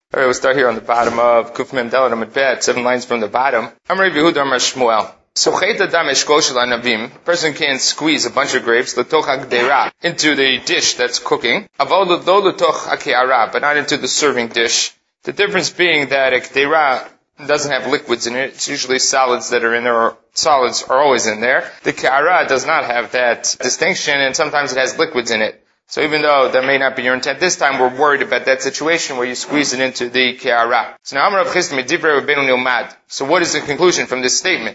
Alright, we'll start here on the bottom of Kuf Mem Dalet Amud Bet, 7 lines from the bottom. Amar Yehuda Amar Shmuel. So Chet Adam Eshkol Shel Anavim, a person can squeeze a bunch of grapes, L'toch HaGdeira, into the dish that's cooking, Avol Lo L'toch HaKe'ara, but not into the serving dish. The difference being that a Gdeira doesn't have liquids in it. It's usually solids that are in there, or solids are always in there. The Ke'ara does not have that distinction, and sometimes it has liquids in it. So even though that may not be your intent this time, we're worried about that situation where you squeeze it into the ke'ara. So now Amar Rav Chisda Divrei Rabbeinu Nilmad. So what is the conclusion from this statement?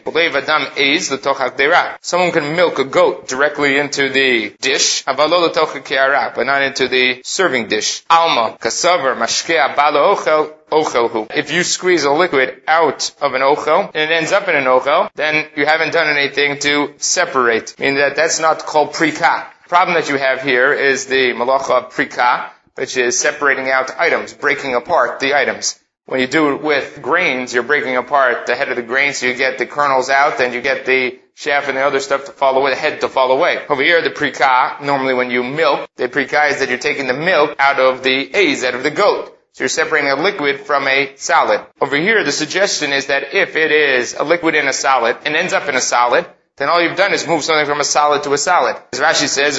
Someone can milk a goat directly into the dish, but not into the serving dish. Alma, kasavar, mashkea, bala ochel, ochelhu. If you squeeze a liquid out of an ochel, and it ends up in an ochel, then you haven't done anything to separate. Meaning that that's not called prika. The problem that you have here is the malacha of prika, which is separating out items, breaking apart the items. When you do it with grains, you're breaking apart the head of the grain, so you get the kernels out, and you get the chaff and the other stuff to fall away, the head to fall away. Over here, the prika, normally when you milk, the prika is that you're taking the milk out of the aiz, out of the goat. So you're separating a liquid from a solid. Over here, the suggestion is that if it is a liquid in a solid, and ends up in a solid, then all you've done is move something from a solid to a solid. As Rashi says,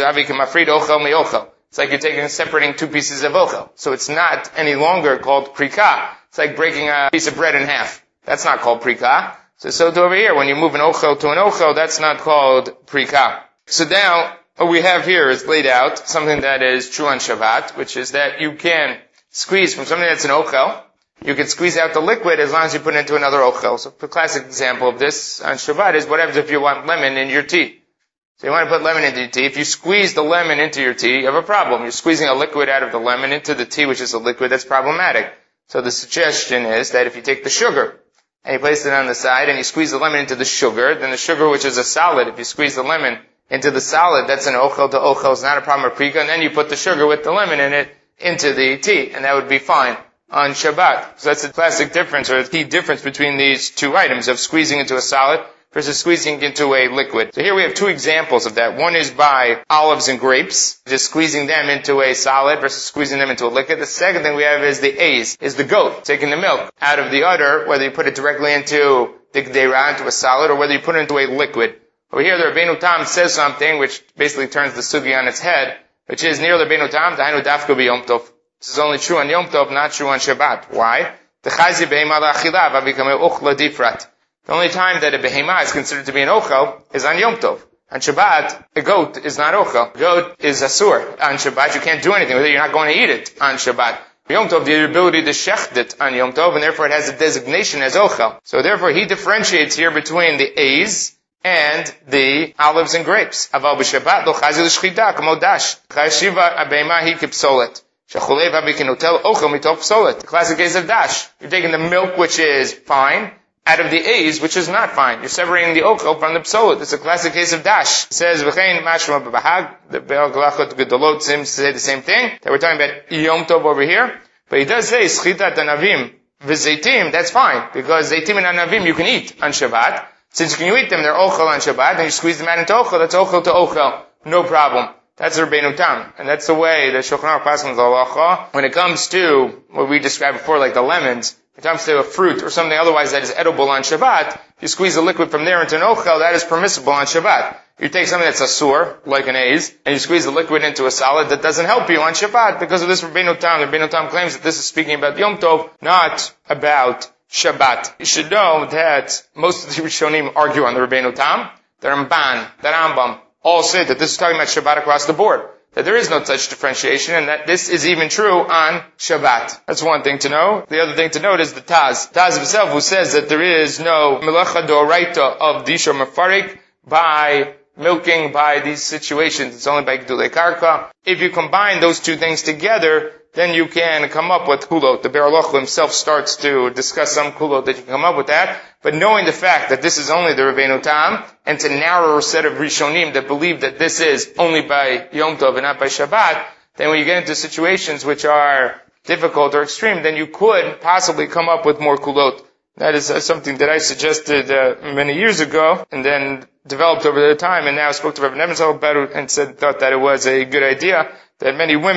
it's like you're separating two pieces of ochel. So it's not any longer called prika. It's like breaking a piece of bread in half. That's not called prika. So over here, when you move an ochel to an ochel, that's not called prika. So now, what we have here is laid out something that is true on Shabbat, which is that you can squeeze from something that's an ochel. You can squeeze out the liquid as long as you put it into another ochel. So the classic example of this on Shabbat is what happens if you want lemon in your tea. So you want to put lemon into your tea. If you squeeze the lemon into your tea, you have a problem. You're squeezing a liquid out of the lemon into the tea, which is a liquid. That's problematic. So the suggestion is that if you take the sugar and you place it on the side and you squeeze the lemon into the sugar, then the sugar, which is a solid, if you squeeze the lemon into the solid, that's an ochel to ochel. It's not a problem of prika. And then you put the sugar with the lemon in it into the tea, and that would be fine on Shabbat. So that's the classic difference, or the key difference between these two items of squeezing into a solid versus squeezing into a liquid. So here we have two examples of that. One is by olives and grapes, just squeezing them into a solid versus squeezing them into a liquid. The second thing we have is the aiz, is the goat, taking the milk out of the udder, whether you put it directly into the gdeira, into a solid, or whether you put it into a liquid. Over here, the Rabbeinu Tam says something which basically turns the sugi on its head, which is near the Rabbeinu Tam, dahainu dafka b'yom tov. This is only true on Yom Tov, not true on Shabbat. Why? The only time that a behemah is considered to be an ochel is on Yom Tov. On Shabbat, a goat is not ochel. A goat is asur. On Shabbat, you can't do anything with it. You're not going to eat it on Shabbat. Yom Tov, the ability to shecht it on Yom Tov, and therefore it has a designation as ochel. So therefore, he differentiates here between the aiz and the olives and grapes. Aval b'Shabbat lo chazi l'shchita k'mo dash. Chayeshiva abehemah hi k'psolet. The classic case of dash. You're taking the milk, which is fine, out of the aiz, which is not fine. You're separating the ochel from the psolet. It's a classic case of dash. It says, V'chein mashma b'bahag, the Be'al Galachot Gedolot seems to say the same thing, that we're talking about Yom Tov over here. But he does say, Schitat anavim v'zeitim, that's fine, because zeitim and anavim you can eat on Shabbat. Since you can eat them, they're ochel on Shabbat, and you squeeze them out into ochel, that's ochel to ochel. No problem. That's Rabbeinu Tam. And that's the way the Shulchan Aruch passes the halacha. When it comes to what we described before, like the lemons, when it comes to a fruit or something otherwise that is edible on Shabbat, if you squeeze the liquid from there into an ochel, that is permissible on Shabbat. If you take something that's asur, like an aiz, and you squeeze the liquid into a solid, that doesn't help you on Shabbat because of this Rabbeinu Tam. The Rabbeinu Tam claims that this is speaking about Yom Tov, not about Shabbat. You should know that most of the Rishonim argue on the Rabbeinu Tam. The Ramban, the Rambam, all say that this is talking about Shabbat across the board. That there is no such differentiation, and that this is even true on Shabbat. That's one thing to know. The other thing to note is the Taz. Taz himself, who says that there is no melacha d'oraita of disha mafarik by milking by these situations. It's only by Gdulei Karka. If you combine those two things together, then you can come up with kulot. The Be'er Halacha himself starts to discuss some kulot that you can come up with that. But knowing the fact that this is only the Rabbeinu Tam, and it's a narrower set of Rishonim that believe that this is only by Yom Tov and not by Shabbat, then when you get into situations which are difficult or extreme, then you could possibly come up with more kulot. That is something that I suggested many years ago, and then developed over the time, and now I spoke to Rabbi Nebenzahl about it and thought that it was a good idea, that many women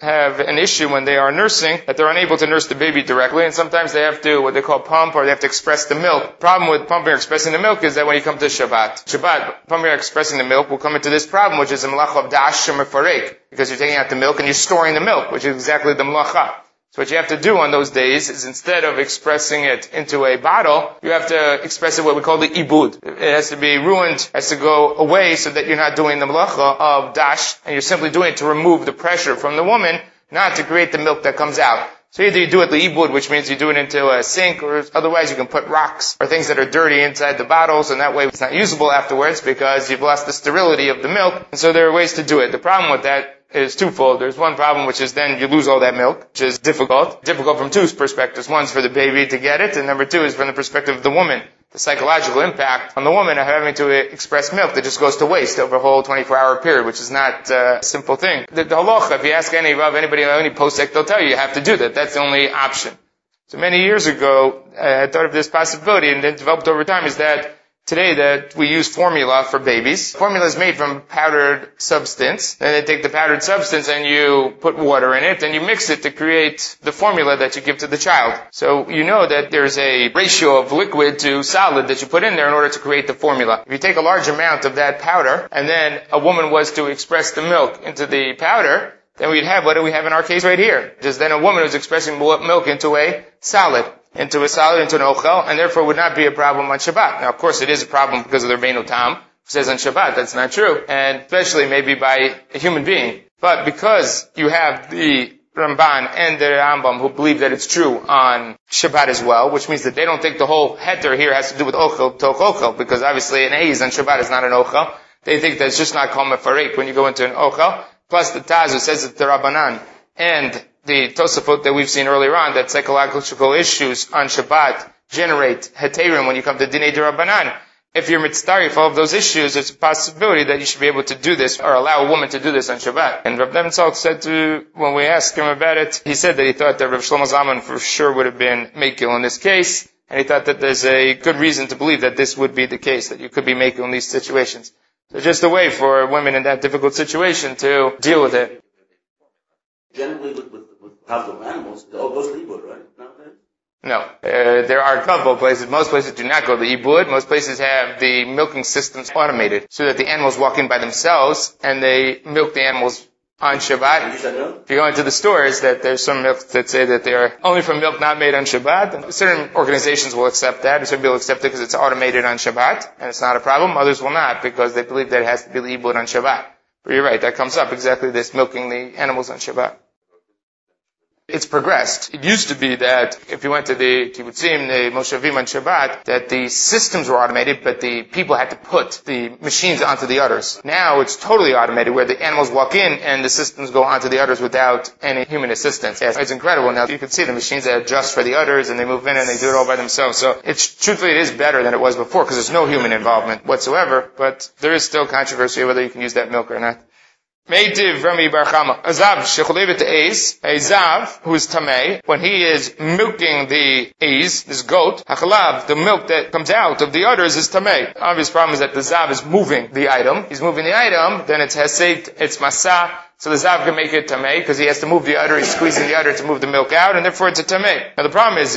have an issue when they are nursing, that they're unable to nurse the baby directly, and sometimes they have to, what they call pump, or they have to express the milk. Problem with pumping or expressing the milk is that when you come to Shabbat, pumping or expressing the milk will come into this problem, which is the malacha of dash shemefarek, because you're taking out the milk and you're storing the milk, which is exactly the malacha. So what you have to do on those days is instead of expressing it into a bottle, you have to express it what we call the ibud. It has to be ruined, has to go away so that you're not doing the malacha of dash, and you're simply doing it to remove the pressure from the woman, not to create the milk that comes out. So either you do it the ibud, which means you do it into a sink, or otherwise you can put rocks or things that are dirty inside the bottles, and that way it's not usable afterwards because you've lost the sterility of the milk. And so there are ways to do it. The problem with that is twofold. There's one problem, which is then you lose all that milk, which is difficult. Difficult from two perspectives. One's for the baby to get it, and number two is from the perspective of the woman. The psychological impact on the woman of having to express milk that just goes to waste over a whole 24-hour period, which is not a simple thing. The halacha, if you ask anybody on any posek, they'll tell you have to do that. That's the only option. So many years ago, I thought of this possibility, and then developed over time, is that today that we use formula for babies. Formula is made from powdered substance. Then they take the powdered substance and you put water in it and you mix it to create the formula that you give to the child. So you know that there's a ratio of liquid to solid that you put in there in order to create the formula. If you take a large amount of that powder and then a woman was to express the milk into the powder, then we'd have, what do we have in our case right here? Just then a woman who's expressing milk into a solid, into an ochel, and therefore would not be a problem on Shabbat. Now, of course, it is a problem because of the Rabbeinu Tam, who says on Shabbat that's not true, and especially maybe by a human being. But because you have the Ramban and the Rambam who believe that it's true on Shabbat as well, which means that they don't think the whole heter here has to do with ochel, toch ochel, because obviously an eiz on Shabbat is not an ochel. They think that it's just not called mefarek when you go into an ochel. Plus the Taz who says it's the Rabbanan, and the Tosafot that we've seen earlier on, that psychological issues on Shabbat generate heterim when you come to Dinei D'Rabbanan. If you're mitzdarif all of those issues, it's a possibility that you should be able to do this, or allow a woman to do this on Shabbat. And Rav Nebenzahl said when we asked him about it, he said that he thought that Rav Shlomo Zalman for sure would have been Mekil in this case, and he thought that there's a good reason to believe that this would be the case, that you could be Mekil in these situations. So just a way for women in that difficult situation to deal with it. Generally, with of animals, it all goes to ibud, right? No. There are a couple of places. Most places do not go to ibud. Most places have the milking systems automated so that the animals walk in by themselves and they milk the animals on Shabbat. If you go into the stores, that there's some milk that say that they are only from milk not made on Shabbat. And certain organizations will accept that. Certain people will accept it because it's automated on Shabbat and it's not a problem. Others will not because they believe that it has to be the ibud on Shabbat. But you're right, that comes up exactly this, milking the animals on Shabbat. It's progressed. It used to be that if you went to the kibbutzim, the moshavim on Shabbat, that the systems were automated, but the people had to put the machines onto the udders. Now it's totally automated, where the animals walk in and the systems go onto the udders without any human assistance. Yes, it's incredible. Now you can see the machines that adjust for the udders and they move in and they do it all by themselves. So truthfully it is better than it was before because there's no human involvement whatsoever, but there is still controversy whether you can use that milk or not. Meitiv Rami Bar Chama. A zav shecholevet eiz, a zav who is tamei, when he is milking the eiz, this goat, hachalav, the milk that comes out of the udders is tamei. Obvious problem is that the zav is moving the item. He's moving the item, then it's hesed, it's masa, so the zav can make it tamei because he has to move the udder, he's squeezing the udder to move the milk out, and therefore it's a tamei. Now the problem is,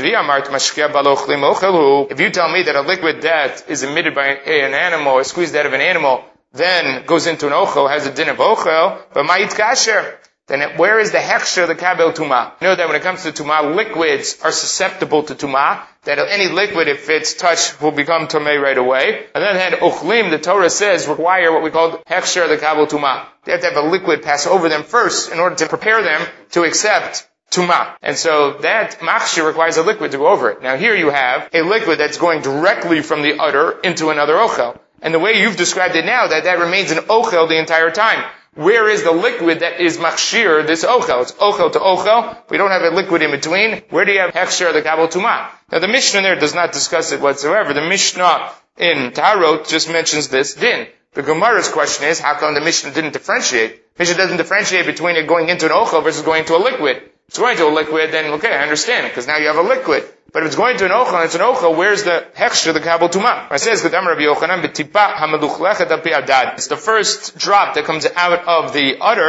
if you tell me that a liquid that is emitted by an animal or squeezed out of an animal then goes into an ochel, has a din of ochel, but ma'it kasher. Then where is the hechsher, the kabel tumah? You know that when it comes to tumah, liquids are susceptible to tumah, that any liquid, if it's touched, will become tumah right away. And then ochlim, the Torah says, require what we call hechsher, the kabel tumah. They have to have a liquid pass over them first in order to prepare them to accept tumah. And so that machshir requires a liquid to go over it. Now here you have a liquid that's going directly from the udder into another ochel. And the way you've described it now, that remains an ochel the entire time. Where is the liquid that is machshir, this ochel? It's ochel to ochel. We don't have a liquid in between. Where do you have hechsher, the kabel tumah? Now the Mishnah there does not discuss it whatsoever. The Mishnah in Tarot just mentions this din. The Gemara's question is, how come the Mishnah didn't differentiate? Mishnah doesn't differentiate between it going into an ochel versus going into a liquid. If it's going to a liquid, then okay, I understand, because now you have a liquid. But if it's going to an ochel and it's an ochel, where's the hechsher, the kabel tumah? It says, it's the first drop that comes out of the udder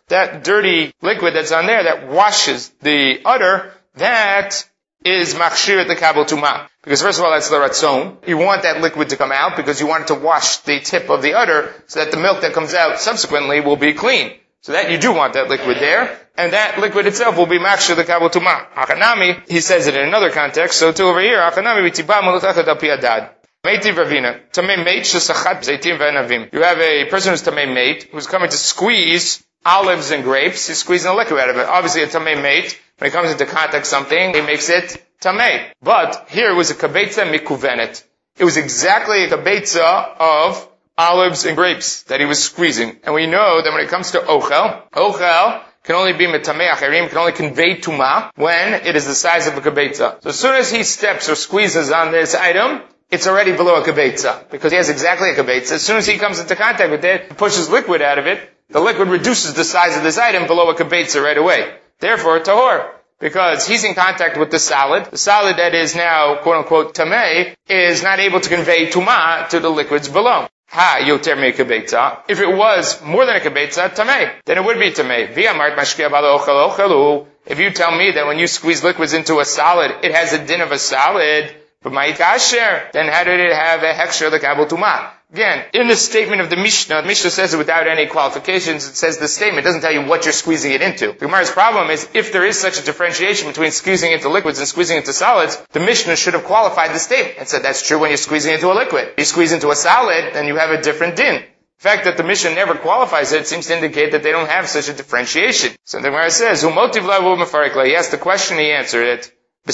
that dirty liquid that's on there that washes the udder, that is machshir the kabel tumah. Because first of all, that's the ratzon. You want that liquid to come out because you want it to wash the tip of the udder so that the milk that comes out subsequently will be clean. So that you do want that liquid there, and that liquid itself will be machshir the kabel tumah. Achanami, he says it in another context, so too over here, achanami v'tibah malutachat al pi adad. Meiti Ravina, Tamei Meit Shesachat Zaitim Ve'anavim. You have a person who's Tamei Meit, who's coming to squeeze olives and grapes. He's squeezing a liquid out of it. Obviously a Tamei Meit, when he comes into contact with something, he makes it Tamei. But here it was a Kabetza Mikuvenet. It was exactly a Kabetza of olives and grapes that he was squeezing. And we know that when it comes to Ochel can only be Metamei Acherim, can only convey Tumah when it is the size of a Kabetza. So as soon as he steps or squeezes on this item, it's already below a kabetza, because he has exactly a kabetza. As soon as he comes into contact with it, pushes liquid out of it, the liquid reduces the size of this item below a kabetza right away. Therefore, tahor, because he's in contact with the salad that is now, quote unquote, tamei, is not able to convey tumah to the liquids below. Ha, yoter me kabetza. If it was more than a kabetza, tamei, then it would be tamei. V'amart mashkia bala ochel ochelu. If you tell me that when you squeeze liquids into a salad, it has a din of a salad, but my kasher, then how did it have a hechsher the kabel tumah? Again, in the statement of the Mishnah says it without any qualifications. It says the statement doesn't tell you what you're squeezing it into. The Gemara's problem is, if there is such a differentiation between squeezing into liquids and squeezing into solids, the Mishnah should have qualified the statement and said that's true when you're squeezing into a liquid. If you squeeze into a solid, then you have a different din. The fact that the Mishnah never qualifies it seems to indicate that they don't have such a differentiation. So the Gemara says, he asked the question, he answered it.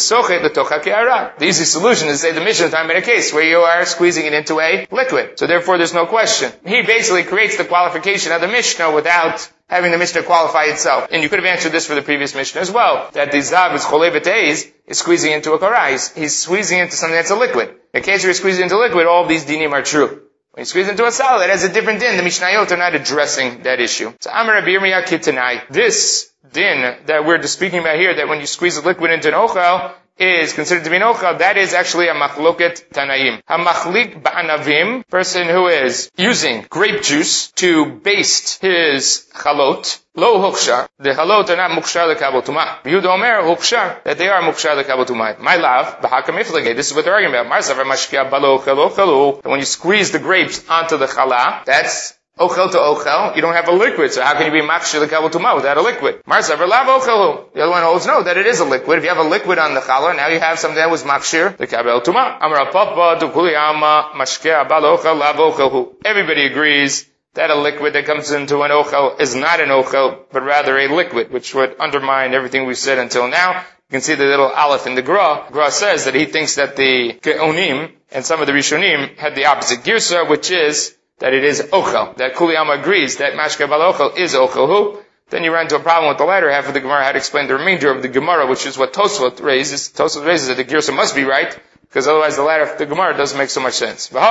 The easy solution is to say the Mishnah is talking about a case where you are squeezing it into a liquid. So therefore there's no question. He basically creates the qualification of the Mishnah without having the Mishnah qualify itself. And you could have answered this for the previous Mishnah as well, that the Zav is Cholei B'Teiz is squeezing into a karai. He's squeezing into something that's a liquid. In the case where you're squeezing into liquid, all of these dinim are true. When you squeeze into a salad, it has a different din. The Mishnayot are not addressing that issue. So Amar Rabbi Yirmiyah Kitanai. This din that we're speaking about here, that when you squeeze a liquid into an ochel, is considered to be an ochel, that is actually a machloket tanaim. A machlik ba'anavim, person who is using grape juice to baste his chalot, lo hukshar. The chalot are not mukshar lekabel tumah. Yehuda Omer hukshar, that they are mukshar lekabel tumah. My love, b'hakam iflage. This is what they're arguing about. Marsavar mashkia balo chelo chelo. When you squeeze the grapes onto the challah, that's ochel to ochel, you don't have a liquid, so how can you be machshir the kabel tumah without a liquid? Marsavar lav ochelu. The other one holds no, that it is a liquid. If you have a liquid on the challah, now you have something that was machshir the kabel tumah. Amar papa tu kuli ama mashkeh abal ochel lav ochelu. Everybody agrees that a liquid that comes into an ochel is not an ochel, but rather a liquid, which would undermine everything we've said until now. You can see the little aleph in the Gra. Gra says that he thinks that the Geonim and some of the Rishonim had the opposite girsa, which is that it is ochel. That Kuliyama agrees that mashke bal ochel is ochel. Then you run into a problem with the latter half of the Gemara, how to explain the remainder of the Gemara, which is what Tosfot raises. Tosfot raises that the girsa must be right, because otherwise the latter half of the Gemara doesn't make so much sense. And the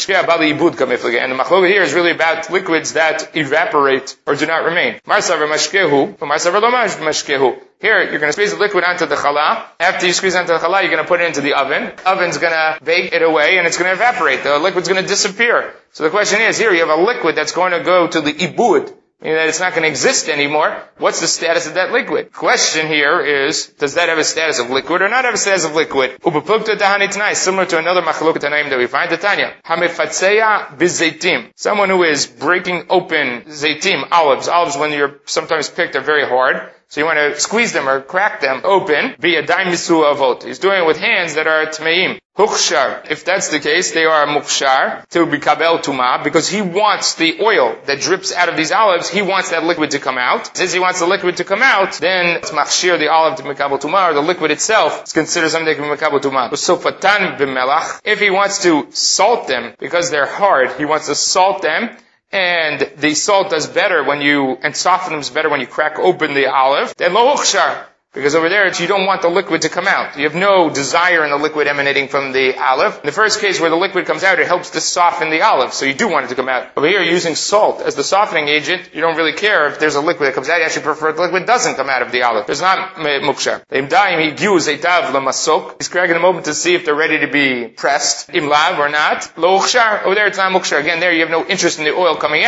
machloka here is really about liquids that evaporate or do not remain. Marsavar mashkehu, marsavar lo mashkehu. Here, you're going to squeeze the liquid onto the challah. After you squeeze onto the challah, you're going to put it into the oven. The oven's going to bake it away, and it's going to evaporate. The liquid's going to disappear. So the question is, here you have a liquid that's going to go to the ibud, meaning that it's not going to exist anymore. What's the status of that liquid? Question here is, does that have a status of liquid or not have a status of liquid? Ubeplukta tahani tanai, similar to another machloket tanaim that we find, the Tanya. Hamefatseya bizaitim. Someone who is breaking open zaitim, olives when you're sometimes picked are very hard. So you want to squeeze them or crack them open via daim misu avot. He's doing it with hands that are tmeim. Hukshar. If that's the case, they are mukshar to be kabel tumah, because he wants the oil that drips out of these olives, he wants that liquid to come out. Since he wants the liquid to come out, then it's machshir the olive to be kabel tumah, or the liquid itself is considered something that can be kabel tumah. Usofatan b'melach. If he wants to salt them, because they're hard, he wants to salt them, and the salt does better and soften them better when you crack open the olive, then lo hukshar. Because over there, you don't want the liquid to come out. You have no desire in the liquid emanating from the olive. In the first case where the liquid comes out, it helps to soften the olive, so you do want it to come out. Over here, using salt as the softening agent, you don't really care if there's a liquid that comes out. You actually prefer if the liquid doesn't come out of the olive. There's not mukshar. He's cracking them open to see if they're ready to be pressed, imlav or not. Lo ukshar. Over there, it's not mukshar. Again, there you have no interest in the oil coming out.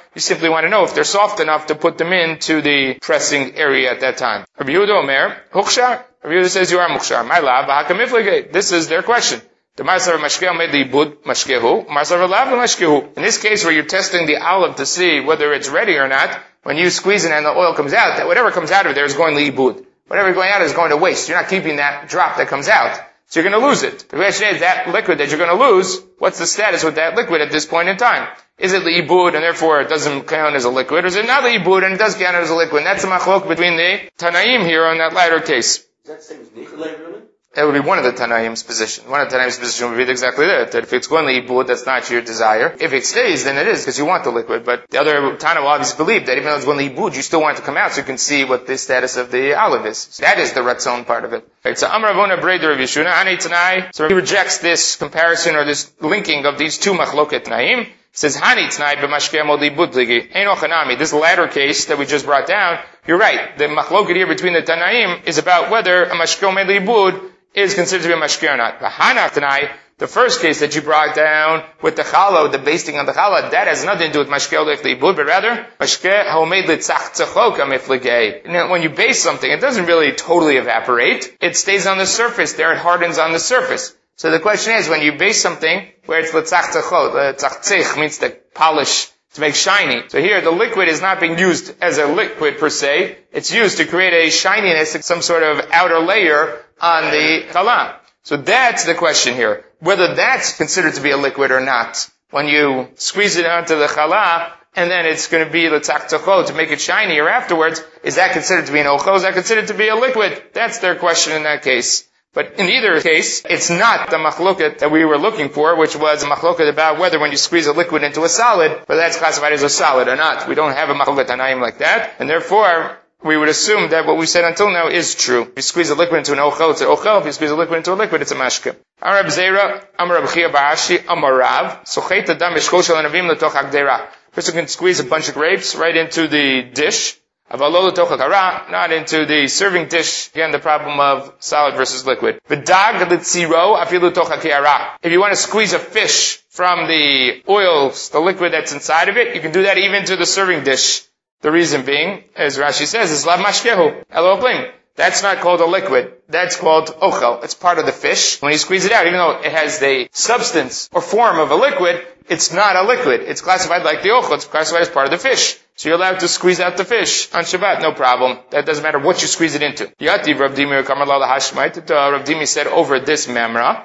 You simply want to know if they're soft enough to put them into the pressing area at that time. Rabbi Yehuda Omer, Hukshar. Rabbi Yehuda says you are Mukshar. My lab, Hakamiflige. This is their question. The Marsav Mashkeh made the Ibud Mashkehu, Marsav Lav Mashkehu. In this case where you're testing the olive to see whether it's ready or not, when you squeeze it and the oil comes out, that whatever comes out of there is going to Ibud. Whatever is going out is going to waste. You're not keeping that drop that comes out. So you're going to lose it. The question is, that liquid that you're going to lose, what's the status with that liquid at this point in time? Is it Ibud and therefore it doesn't count as a liquid, or is it not Ibud and it does count as a liquid? And that's the machlok between the Tanaim here on that latter case. Is that the same as Nichele, really? That would be one of the Tanaim's position. One of the Tanaim's position would be exactly that if it's going to Ibud, that's not your desire. If it stays, then it is, because you want the liquid. But the other Tana will obviously believe that even though it's going to Ibud, you still want it to come out so you can see what the status of the olive is. So that is the Ratzon part of it. Right, so Amar Avona Breder of Yeshuna, Ani Tanai. So he rejects this comparison or this linking of these two Machloket Tanaim. He says, Hani Tanai b'mashkeh mod Ibud ligi. Eino chanami. This latter case that we just brought down, you're right. The Machloket here between the Tanaim is about whether a mashkeh mod Ibud is considered to be a mashkeh or not. V'hana Tanai, the first case that you brought down with the challah, the basting on the challah, that has nothing to do with mashkeh l'ibud, but rather mashkeh homed l'tzachtzachok amifligei. When you base something, it doesn't really totally evaporate. It stays on the surface. There it hardens on the surface. So the question is, when you base something where it's l'tzachtzachok, l'tzachtzich means to polish, to make shiny. So here, the liquid is not being used as a liquid per se. It's used to create a shininess, some sort of outer layer on the challah. So that's the question here. Whether that's considered to be a liquid or not. When you squeeze it onto the challah, and then it's going to be l'tzachtzachot to make it shinier afterwards, is that considered to be an ochel? Is that considered to be a liquid? That's their question in that case. But in either case, it's not the machloket that we were looking for, which was a machloket about whether when you squeeze a liquid into a solid, whether that's classified as a solid or not. We don't have a machloket tanaim like that, and therefore, we would assume that what we said until now is true. If you squeeze a liquid into an ochel, it's an ochel. If you squeeze a liquid into a liquid, it's a mashke. Amar Reb Zera, Amar Reb Chia Barashi, Amar Rav, Sochet Adam Mishkol Shel Anavim L'toch Hagdera. Person can squeeze a bunch of grapes right into the dish, Avalo L'toch Hagara, not into the serving dish. Again, the problem of solid versus liquid. V'dag L'tziro Afilu L'toch Hagera. If you want to squeeze a fish from the oils, the liquid that's inside of it, you can do that even to the serving dish. The reason being, as Rashi says, is lav mashkehu, eloklim. That's not called a liquid. That's called ochel. It's part of the fish. When you squeeze it out, even though it has the substance or form of a liquid, it's not a liquid. It's classified like the ochel. It's classified as part of the fish. So you're allowed to squeeze out the fish on Shabbat, no problem. That doesn't matter what you squeeze it into. Yati Rav Dimi Kamalala Hashmait. Rav Dimi said over this memra.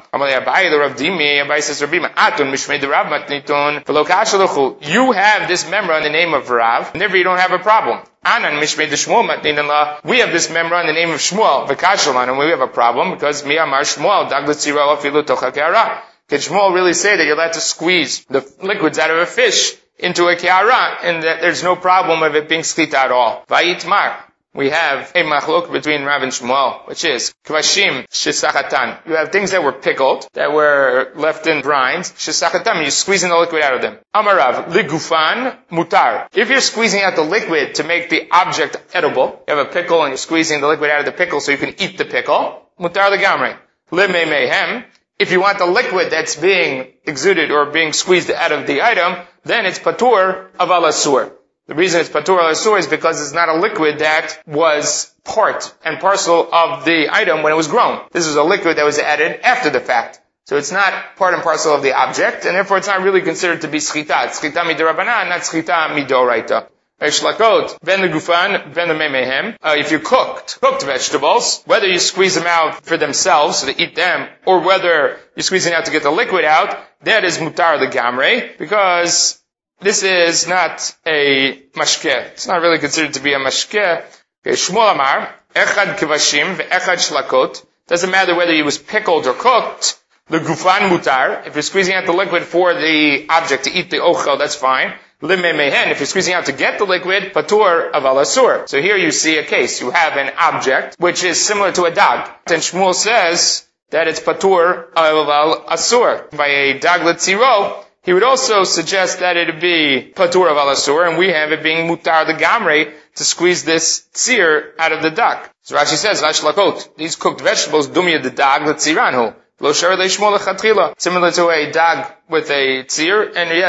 Abai says Rav Dimi Atun Mishmei the Rav Matnitun V'lo Kashaluchu. You have this memra in the name of Rav, and therefore you don't have a problem. Anan Mishmei the Shmuel Matnitanla. We have this memra in the name of Shmuel V'Kashalman, and we have a problem because Mi Amar Shmuel Daglet Tzira Afilu Tocha Ke'ara. Can Shmuel really say that you're allowed to squeeze the liquids out of a fish into a kiara, and that there's no problem of it being skita at all? Vayitmar. We have a machlok between Rav and Shmuel, which is kvashim shisachatan. You have things that were pickled, that were left in brines, shisachatan, you're squeezing the liquid out of them. Amarav, ligufan mutar. If you're squeezing out the liquid to make the object edible, you have a pickle and you're squeezing the liquid out of the pickle so you can eat the pickle, mutar legamri. Lime mehem. If you want the liquid that's being exuded or being squeezed out of the item, then it's patur of al-asur. The reason it's patur al-asur is because it's not a liquid that was part and parcel of the item when it was grown. This is a liquid that was added after the fact. So it's not part and parcel of the object, and therefore it's not really considered to be schita. It's schita midirabanan, not schita midoraita. Shlakot, ben the gufan, ben the memehem. If you cooked vegetables, whether you squeeze them out for themselves, so to eat them, or whether you're squeezing out to get the liquid out, that is mutar legamre, because this is not a mashkeh. It's not really considered to be a mashkeh. Okay, Shmuel Amar, echad kivashim ve'echad shlakot. Doesn't matter whether it was pickled or cooked. The gufan mutar. If you're squeezing out the liquid for the object to eat the ochel, that's fine. Lime mehen, if you're squeezing out to get the liquid, patur of al-asur. So here you see a case. You have an object which is similar to a dag. And Shmuel says that it's patur of al-asur. By a dag letziro, he would also suggest that it would be patur of al-asur, and we have it being mutar the gamre to squeeze this tzir out of the dag. So Rashi says, Rashlakot, these cooked vegetables, dumya the dag letziranhu. Similar to a dag with a tzir, and yet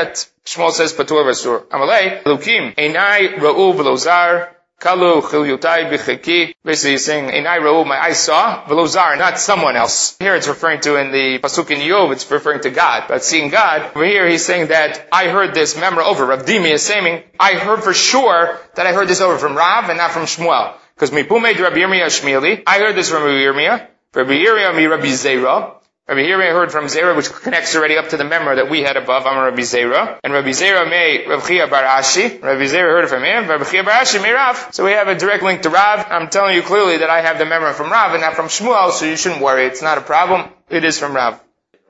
Shmuel says patur v'asur. Amalei, Elukim, einai ra'u v'lozar, kalu chilyutai b'cheki. Basically he's saying, einai ra'u, my eyes saw, v'lozar, not someone else. Here it's referring to in the Pasuk in Yov, it's referring to God. But seeing God, over here he's saying that I heard this memra over. Rav Dimi is saying, I heard for sure that I heard this over from Rav and not from Shmuel. Because mipumed Rabbi Yirmiyah Shmili, I heard this from Rabbi Yirmiyah. Rabbi Yirmiyah mi Rabbi Zera. Rabbi Yirmiyah heard from Zera, which connects already up to the memra that we had above. I'm Rabbi Zera. And Rabbi Zera may Rav Chia bar Ashi. Rabbi Zera heard it from him. Rabbi Chia bar Ashi may Rav. So we have a direct link to Rav. I'm telling you clearly that I have the memra from Rav and not from Shmuel, so you shouldn't worry. It's not a problem. It is from Rav.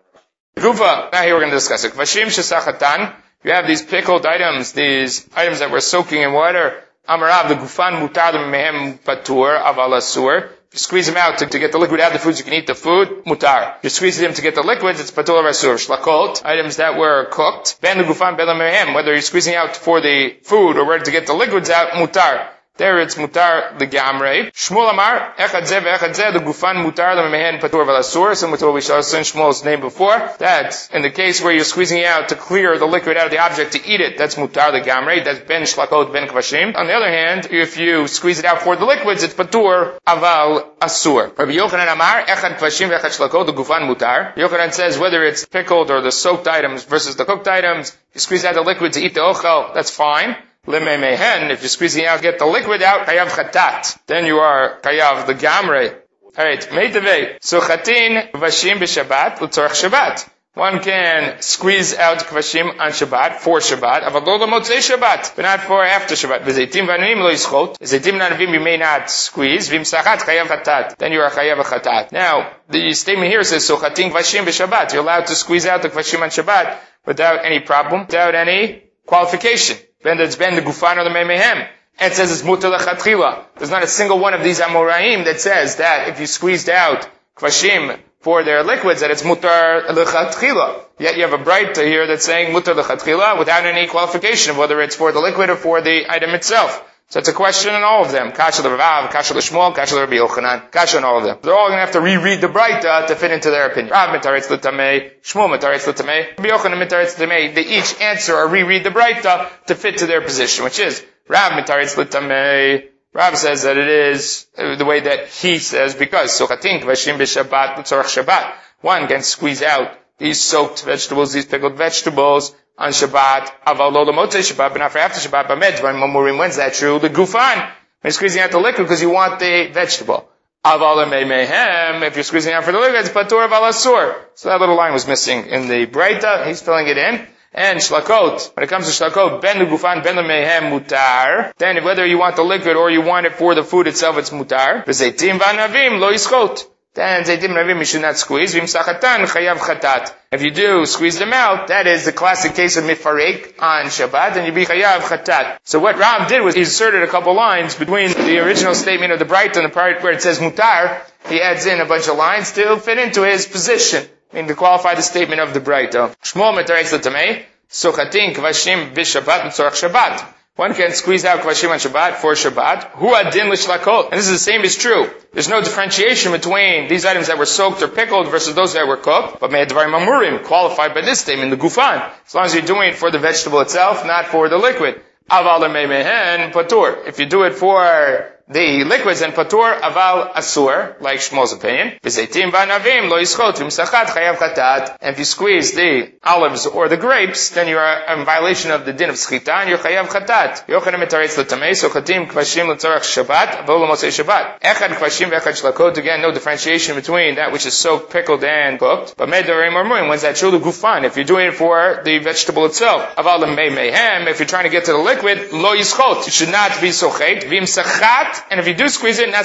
Gufa. Now here we're going to discuss it. Kvashim shesachatan. You have these pickled items, these items that we're soaking in water. Amarav, the gufan mutar mehem patur aval asur. You squeeze them out to get the liquid out of the foods, you can eat the food, mutar. You squeeze them to get the liquids, it's patur asur. Shlakot, items that were cooked. Ben the gufan ben mehem, whether you're squeezing out for the food or whether to get the liquids out, mutar. There it's mutar the gamre. Shmuel Amar, echad zeh, the gufan mutar mehen patur v'lasur, similar to what we saw in Shmuel's name before. That, in the case where you're squeezing it out to clear the liquid out of the object to eat it, that's mutar the gamre, that's ben shlakot ben kvashim. On the other hand, if you squeeze it out for the liquids, it's patur aval asur. Rabbi Yochanan Amar, echad kvashim v'echad shlakot, the gufan mutar. Yochanan says whether it's pickled or the soaked items versus the cooked items, you squeeze out the liquid to eat the ochel, that's fine. Lememehen, if you're squeezing out, get the liquid out, kayav chatat. Then you are kayav the gamre. Alright, meitavei. So chatin kvashim b'Shabbat, l'tzorach Shabbat. One can squeeze out kvashim on Shabbat, for Shabbat, avadol l'motzei Shabbat, but not for after Shabbat. V'zeitim v'anavim lo yischot. V'zeitim v'anavim you may not squeeze. V'imsachat kayav chatat. Then you are kayav chatat. Now, the statement here says, so chatin kvashim b'Shabbat. You're allowed to squeeze out the kvashim on Shabbat without any problem, without any qualification. Then it's ben the gufan or the memehem. And it says it's mutar lechatchila. There's not a single one of these amoraim that says that if you squeezed out kvashim for their liquids, that it's mutar lechatchila. Yet you have a braita here that's saying mutar lechatchila without any qualification of whether it's for the liquid or for the item itself. So it's a question on all of them. Kasha l'Rav, Kasha l'Shmuel, Kasha l'Rabbi Yochanan, Kasha on all of them. They're all going to have to reread the braita to fit into their opinion. Rav mitaretz l'tamei, Shmuel mitaretz l'tamei, Rabbi Yochanan mitaretz l'tamei. They each answer or reread the braita to fit to their position, which is Rav mitaretz l'tamei. Rav says that it is the way that he says, because sochatin kvashim b'Shabbat l'tzorach Shabbat. One can squeeze out these soaked vegetables, these pickled vegetables, on Shabbat, aval lo l'motzei Shabbat, but not for after Shabbat, b'med, when's that true? The gufan. When you're squeezing out the liquid because you want the vegetable. Aval mehem, if you're squeezing out for the liquid, it's patur aval asur. So that little line was missing in the braita, he's filling it in. And shlakot, when it comes to shlakot, ben the gufan, ben the mehem mutar. Then whether you want the liquid or you want it for the food itself, it's mutar. V'zeitim v'anavim lo yischot. Then zaytim v'anavim you should not squeeze. V'imsachatan chayav chatat. If you do squeeze them out, that is the classic case of mifarek on Shabbat, and you be chayav chatat. So what Rav did was he inserted a couple lines between the original statement of the Braita and the part where it says mutar. He adds in a bunch of lines to fit into his position, to qualify the statement of the Braita. Shmuel mitaretz l'tamei, sochatin kvashim b'Shabbat l'tzorach Shabbat. One can squeeze out kvashim on Shabbat for Shabbat. Hu adin l'shlakot. And this is the same is true. There's no differentiation between these items that were soaked or pickled versus those that were cooked. But me'advarim amurim, qualified by this statement, the gufan. As long as you're doing it for the vegetable itself, not for the liquid. Aval mehen patur. If you do it for the liquids and patur aval asur, like Shmuel's opinion. V'zeitim v'anavim lo yischot v'imsachat chayav chatat. And if you squeeze the olives or the grapes, then you are in violation of the din of schita and you're chayav chatat. Yochanan mitaretz l'tamei, sochatim kvashim l'tzorach Shabbat, avol l'motzei Shabbat. Echad kvashim v'echad shlakot. Again, no differentiation between that which is soaked, pickled, and cooked. But me'darim armurim, when's that true? The gufan. If you're doing it for the vegetable itself. Aval mehem, if you're trying to get to the liquid, lo yischot. You should not be sochet. V'imsachat. And if you do squeeze it,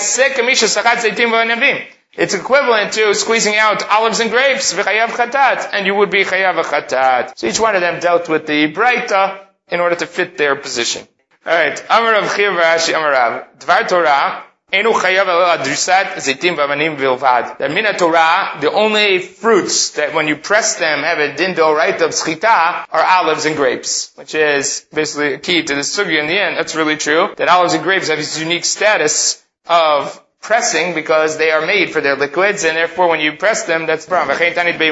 it's equivalent to squeezing out olives and grapes, and you would be chayav chatat. So each one of them dealt with the braita in order to fit their position. Alright, Amar Rav Chia Rashi Amar Rav, Dvar Torah, Enu chayav el adrisat zeitim v'amanim vilvad. That mina Torah, the only fruits that when you press them have a din d'oraita of schita are olives and grapes, which is basically a key to the sugya in the end. That's really true. That olives and grapes have this unique status of pressing because they are made for their liquids, and therefore when you press them, that's the problem. That's you're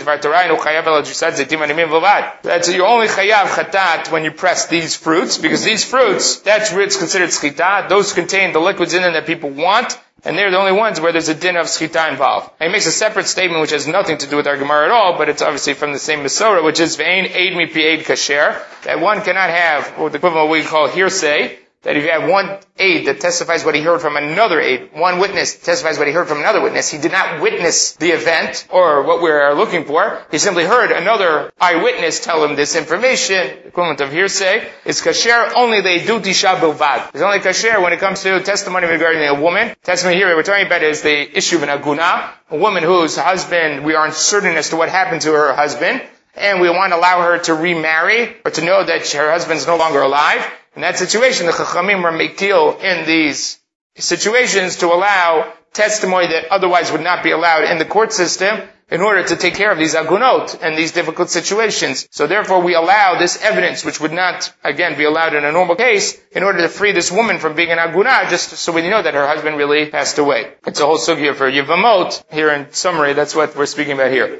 only chayav chatat when you press these fruits, because these fruits, that's where it's considered schita. Those contain the liquids in them that people want, and they're the only ones where there's a din of schita involved. And he makes a separate statement which has nothing to do with our Gemara at all, but it's obviously from the same Masorah, which is ve'ein eid mi pi eid kasher, that one cannot have, or the equivalent of what we call hearsay, that if you have one aid that testifies what he heard from another aid, one witness testifies what he heard from another witness, he did not witness the event or what we're looking for, he simply heard another eyewitness tell him this information, the equivalent of hearsay, is kasher only the edut isha bilvad. It's only kasher when it comes to testimony regarding a woman. Testimony here we're talking about is the issue of an aguna, a woman whose husband, we are uncertain as to what happened to her husband, and we want to allow her to remarry, or to know that her husband is no longer alive. In that situation, the Chachamim were mekil in these situations to allow testimony that otherwise would not be allowed in the court system in order to take care of these agunot and these difficult situations. So therefore we allow this evidence, which would not, again, be allowed in a normal case, in order to free this woman from being an agunah, just so we know that her husband really passed away. It's a whole sugya for Yevamot. Here in summary, that's what we're speaking about here.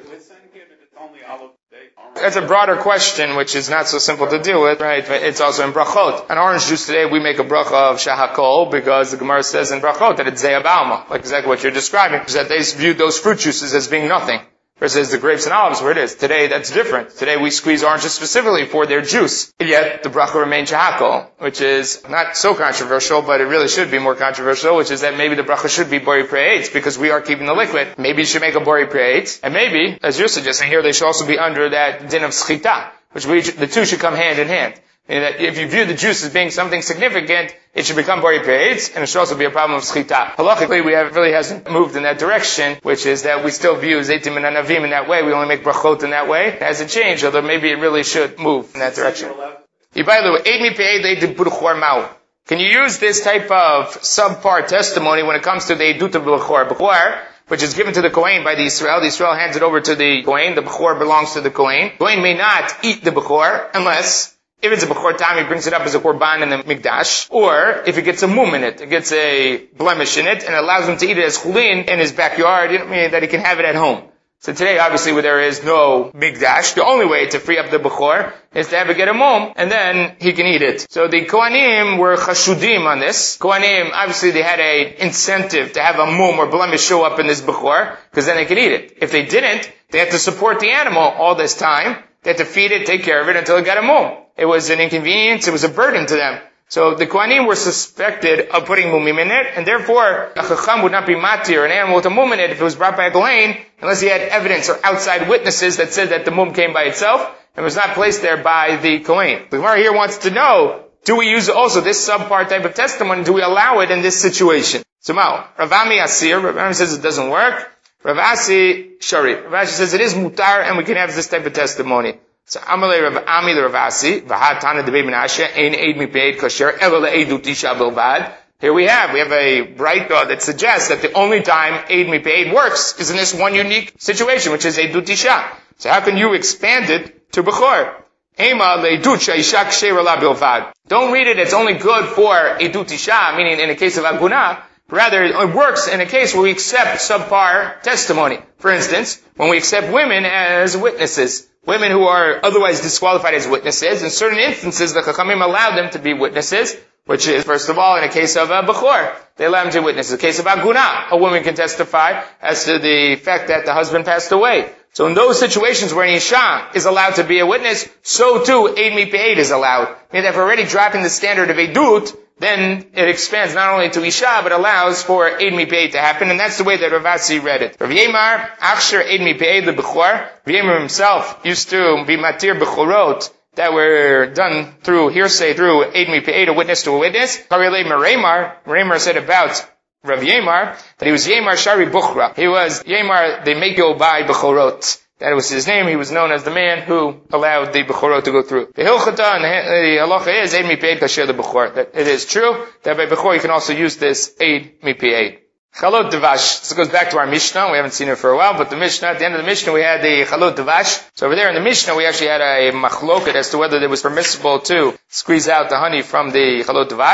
That's a broader question, which is not so simple to deal with, right? It's also in brachot. An orange juice today, we make a bracha of shahakol, because the Gemara says in brachot that it's ze'abalma, like exactly what you're describing, because that they viewed those fruit juices as being nothing. Versus the grapes and olives, where it is. Today, that's different. Today, we squeeze oranges specifically for their juice. Yet, the bracha remains shahakol, which is not so controversial, but it really should be more controversial, which is that maybe the bracha should be bori pre'etz, because we are keeping the liquid. Maybe you should make a bori pre'etz, and maybe, as you're suggesting here, they should also be under that din of schita, which the two should come hand in hand. And that if you view the juice as being something significant, it should become bori pre'etz, and it should also be a problem of schita. Halachically, really hasn't moved in that direction, which is that we still view zaytim and anavim in that way. We only make brachot in that way. It hasn't changed, although maybe it really should move in that direction. By the way, eid mi pe'ed eid b'chor ma'u. Can you use this type of subpar testimony when it comes to the edut of b'chor? B'chor, which is given to the Kohen by the Yisrael hands it over to the Kohen. The b'chor belongs to the Kohen. Kohen may not eat the b'chor unless, if it's a b'chor tam, he brings it up as a korban in the mikdash, or if it gets a mum in it gets a blemish in it, and it allows him to eat it as chulin in his backyard, that he can have it at home. So today, obviously, where there is no mikdash, the only way to free up the b'chor is to have it get a mum, and then he can eat it. So the Kohanim were chashudim on this. Kohanim, obviously, they had a incentive to have a mum or blemish show up in this b'chor, because then they could eat it. If they didn't, they had to support the animal all this time. They had to feed it, take care of it until it got a mum. It was an inconvenience, it was a burden to them. So the Kohanim were suspected of putting mumim in it, and therefore a chacham would not be matir, an animal with a mum in it, if it was brought by a kohen, unless he had evidence or outside witnesses that said that the mum came by itself, and was not placed there by the kohen. The Gemara here wants to know, do we use also this subpar type of testimony, do we allow it in this situation? So now, Rav Ami Asir, Rav Ami says it doesn't work. Rav Asi, Rav Asi says it is mutar, and we can have this type of testimony. So Amalei Rav Ami the Rav Asi, V'hatana debei Menashe, ein eid mi pe'ed kasher, ela le'edut isha bilvad. Here we have a bright thought that suggests that the only time eid mi pe'ed works is in this one unique situation, which is edut isha. So how can you expand it to b'chor? Ema le'edut she'isha ksheira la bilvad. Don't read it, it's only good for edut isha, meaning in the case of aguna. Rather, it works in a case where we accept subpar testimony. For instance, when we accept women as witnesses. Women who are otherwise disqualified as witnesses. In certain instances, the Chachamim allow them to be witnesses, which is, first of all, in a case of a b'chor, they allow them to witness. In the case of aguna, a woman can testify as to the fact that the husband passed away. So in those situations where an isha is allowed to be a witness, so too, eid mi pe'ed is allowed. Meaning that if we're already dropping the standard of edut, then it expands not only to isha, but allows for eid mi pe'ed to happen, and that's the way that Rav Asi read it. Rav Yemar, achsher eid mi pe'ed lebechor. Rav Yemar himself used to be matir bechorot that were done through hearsay, through eid mi pe'ed, a witness to a witness. Karilei Mereimar said about Rav Yemar that he was Yemar Shari Bukhra. He was Yemar, they make go by bechorot. That was his name. He was known as the man who allowed the bechorot to go through. The hilchata and the halacha is eid mi pe'ed kasher the bechor. That it is true that by bechor you can also use this eid mi pe'ed. Chalot devash. This goes back to our Mishnah. We haven't seen it for a while, but the Mishnah, at the end of the Mishnah, we had the chalot devash. So over there in the Mishnah, we actually had a machloket as to whether it was permissible to squeeze out the honey from the chalot devash.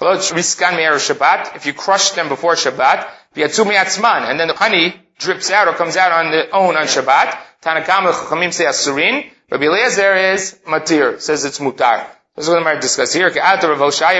If you crush them before Shabbat, and then the honey drips out or comes out on their own on Shabbat, Tanakam l'chachamim say asurin. Rabbi Eliezer is matir, says it's mutar. This is what I'm going to discuss here. Problem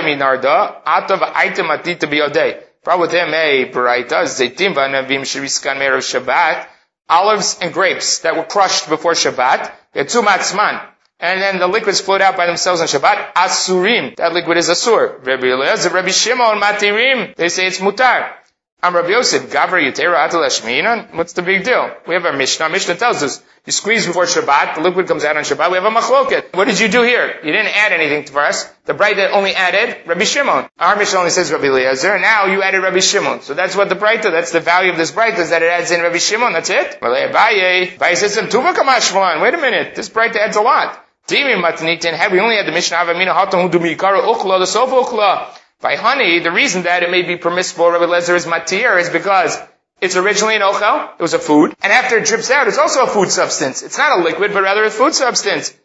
with him, baraita, zaitim v'anavim sheriskan me'erev Shabbat, olives and grapes that were crushed before Shabbat, yatzu matzman, and then the liquids flowed out by themselves on Shabbat, asurim, that liquid is asur. Rabbi Eliezer, Rabbi Shimon, matirim, they say it's mutar. I'm Rabbi Yosef, Gavra Yitera Atal Hashminan. What's the big deal? We have our Mishnah. Mishnah tells us, you squeeze before Shabbat, the liquid comes out on Shabbat, we have a machloket. What did you do here? You didn't add anything for us. The Braita only added Rabbi Shimon. Our Mishnah only says Rabbi Eliezer, and now you added Rabbi Shimon. So that's what the Braita, that's the value of this Braita, is that it adds in Rabbi Shimon, that's it. Abaye says, wait a minute, this Braita adds a lot. Had we only had the Mishnah Avamina Hatam Hudumikara Ukhla, the Sofa Ukhla. By honey, the reason that it may be permissible, Rabbi Eliezer is matir, is because it's originally an ochel, it was a food, and after it drips out, it's also a food substance. It's not a liquid, but rather a food substance.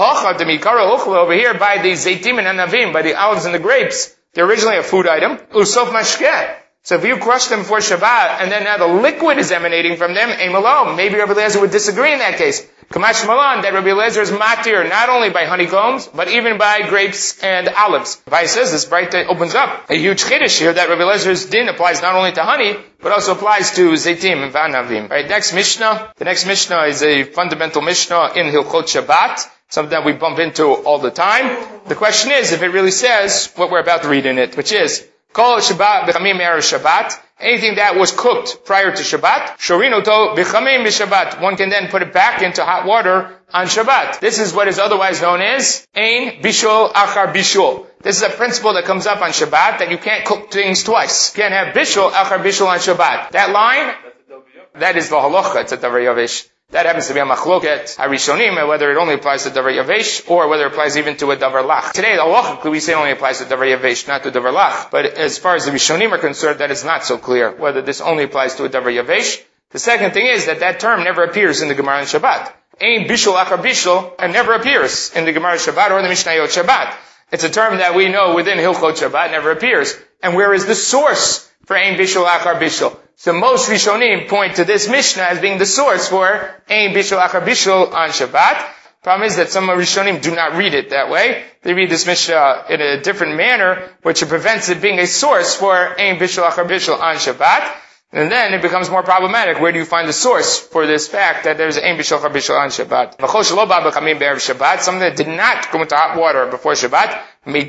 Over here, by the zaitim and anavim, by the olives and the grapes, they're originally a food item. Usof mashkeh. So if you crush them before Shabbat, and then now the liquid is emanating from them, maybe Rabbi Eliezer would disagree in that case. Kamash Malan, that Rabbi Eliezer is matir, not only by honeycombs, but even by grapes and olives. Vai says, this Braita opens up a huge chiddush here, that Rabbi Eliezer's din applies not only to honey, but also applies to zaitim and vanavim. Right, next Mishnah. The next Mishnah is a fundamental Mishnah in Hilchot Shabbat, something that we bump into all the time. The question is, if it really says what we're about to read in it, which is, Kol Shabbat b'chamim erev Shabbat, anything that was cooked prior to Shabbat, shorinoto b'chamim b'Shabbat. One can then put it back into hot water on Shabbat. This is what is otherwise known as ein bishul achar bishul. This is a principle that comes up on Shabbat, that you can't cook things twice. You can't have bishul achar bishul on Shabbat. That line, that is the halacha. It's a davar yavesh. That happens to be a machloket harishonim, whether it only applies to davar yavesh or whether it applies even to a davar lach. Today, the halacha, we say it only applies to davar yavesh, not to davar lach. But as far as the rishonim are concerned, that is not so clear whether this only applies to a davar yavesh. The second thing is that term never appears in the Gemara on Shabbat. Ein bishul achar bishul, and never appears in the Gemara Shabbat or the Mishnayot Shabbat. It's a term that we know within Hilchot Shabbat, never appears. And where is the source for ein bishul achar bishul? So most Rishonim point to this Mishnah as being the source for ein bishul achar bishul on Shabbat. Problem is that some Rishonim do not read it that way. They read this Mishnah in a different manner, which prevents it being a source for ein bishul achar bishul on Shabbat. And then it becomes more problematic. Where do you find the source for this fact that there's ein bishul achar bishul on Shabbat? Something that did not go into hot water before Shabbat. You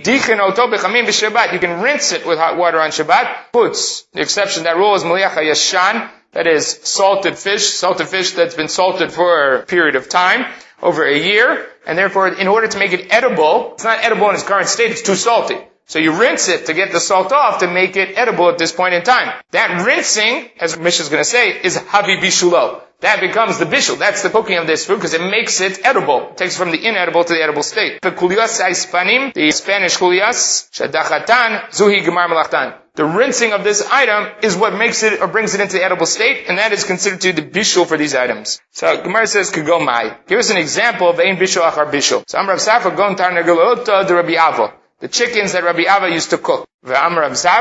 can rinse it with hot water on Shabbat. Puts. The exception to that rule is maliach hayashan, that is salted fish that's been salted for a period of time, over a year, and therefore in order to make it edible, it's not edible in its current state, it's too salty. So you rinse it to get the salt off to make it edible at this point in time. That rinsing, as Mishnah is going to say, is havi bishulo. That becomes the bishul. That's the cooking of this food because it makes it edible. It takes it from the inedible to the edible state. The Spanish kulias, shadachatan, zuhi gemar melachtan. The rinsing of this item is what makes it or brings it into the edible state, and that is considered to be the bishul for these items. So Gemara says, kagomai. Give us an example of ein bishul achar bishul. So Amrav Safra gon tar negalot de Rabbi Avo. The chickens that Rabbi Ava used to cook. One time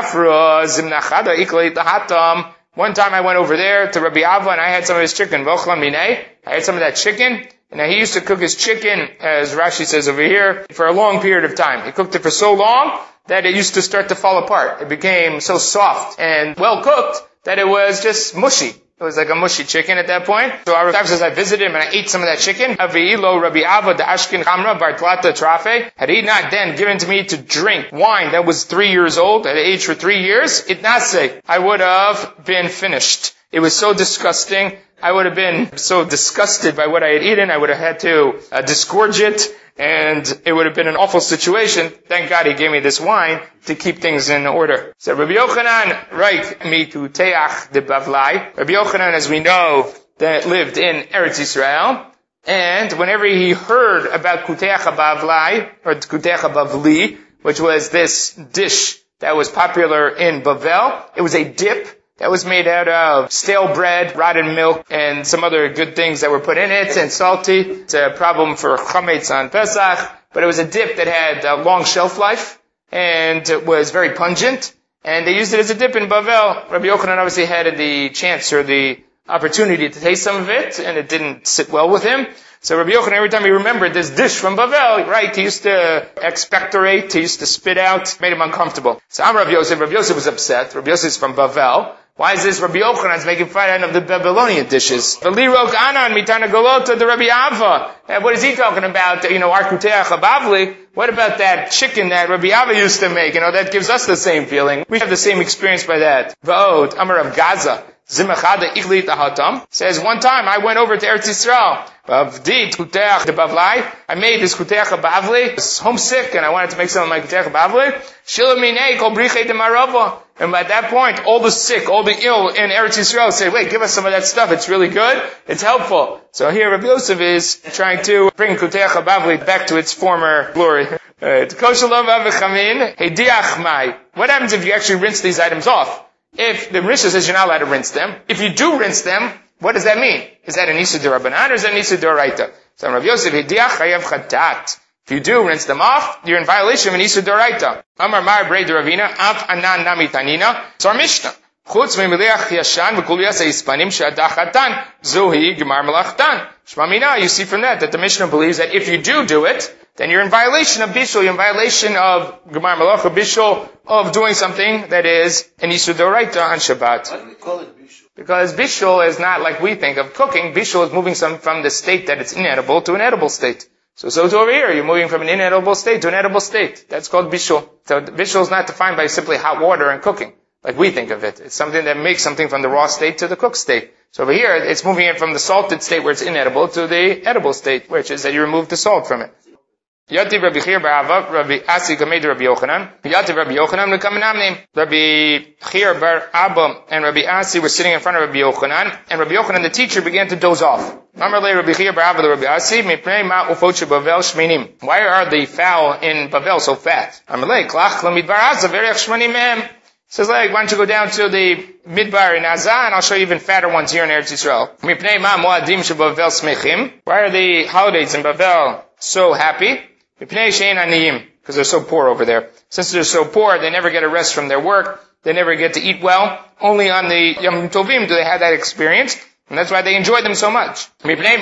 I went over there to Rabbi Ava and I had some of his chicken. I had some of that chicken, and he used to cook his chicken, as Rashi says over here, for a long period of time. He cooked it for so long that it used to start to fall apart. It became so soft and well cooked that it was just mushy. It was like a mushy chicken at that point. So our Rav says I visited him and I ate some of that chicken. Avi'ilo Rabbi Ava the Ashkin Chamra Bartlata Trafe. Had he not then given to me to drink wine that was 3 years old, had aged for 3 years, itnase, I would have been finished. It was so disgusting. I would have been so disgusted by what I had eaten. I would have had to disgorge it. And it would have been an awful situation. Thank God he gave me this wine to keep things in order. So Rabbi Yochanan, right, mikuteach de Bavlai. Rabbi Yochanan, as we know, that lived in Eretz Yisrael. And whenever he heard about kuteach Bavlai, or kuteach Bavli, which was this dish that was popular in Bavel, it was a dip that was made out of stale bread, rotten milk, and some other good things that were put in it, and salty. It's a problem for chametz on Pesach, but it was a dip that had a long shelf life, and it was very pungent, and they used it as a dip in Bavel. Rabbi Yochanan obviously had the chance or the opportunity to taste some of it, and it didn't sit well with him. So Rabbi Yochanan, every time he remembered this dish from Bavel, right, he used to expectorate, he used to spit out, made him uncomfortable. So I'm Rabbi Yosef was upset. Rabbi Yosef is from Bavel. Why is this Rabbi Yochanan's making fun of the Babylonian dishes? V'lirok anan mitana golota the Rabbi Ava. And what is he talking about? Arkuteach Bavli. What about that chicken that Rabbi Ava used to make? That gives us the same feeling. We have the same experience by that. V'od, Amar of Gaza. Zimachada Ichlit Ahatam says, one time I went over to Eretz Yisrael. I made this kuteach bavli. I was homesick and I wanted to make some of my kuteach bavli. And at that point, all the sick, all the ill in Eretz Yisrael say, wait, give us some of that stuff. It's really good. It's helpful. So here Rabbi Yosef is trying to bring kuteach bavli back to its former glory. What happens if you actually rinse these items off? If the Mishnah says you're not allowed to rinse them, if you do rinse them, what does that mean? Is that an Isur D'Rabbanan or is that an Isur D'Oraita? So Rav Yosef, if you do rinse them off, you're in violation of an Isur D'Oraita. Amar Mar Brei D'Ravina, Af Anan Nami Tanina. So our Mishnah. Chutz Memiliach Yashan V'Kuliyas HaYispanim She'adachatan Zuhi Gemar Melachtan. Shmamina, you see from that the Mishnah believes that if you do it, then you're in violation of Bishul, you're in violation of Gemar Malacha Bishul, of doing something that is an Isur D'Oraita on Shabbat. Why do we call it Bishul? Because Bishul is not like we think of cooking. Bishul is moving from the state that it's inedible to an edible state. So to over here, you're moving from an inedible state to an edible state. That's called Bishul. So Bishul is not defined by simply hot water and cooking, like we think of it. It's something that makes something from the raw state to the cooked state. So over here, it's moving it from the salted state where it's inedible to the edible state, which is that you remove the salt from it. Yativ Rabbi Chir bar Abba, Rabbi Asi Kamed Rabbi Yochanan. Yativ Rabbi Yochanan, the common name. Rabbi Chir bar Abba and Rabbi Asi were sitting in front of Rabbi Yochanan, and Rabbi Yochanan, the teacher, began to doze off. Amarle Rabbi Chir bar Abba, Rabbi Asi, Mipnei ma ufoche Bavel shminim. Why are the fowl in Bavel so fat? Amarle Klach lamidbar Azza verech shmanim mehem. Says, why don't you go down to the Midbar in Azah, and I'll show you even fatter ones here in Eretz Yisrael. Mipnei ma moadim shebavel smechim. Why are the holidays in Bavel so happy? Because they're so poor over there. Since they're so poor, they never get a rest from their work. They never get to eat well. Only on the Yom Tovim do they have that experience. And that's why they enjoy them so much. Why do the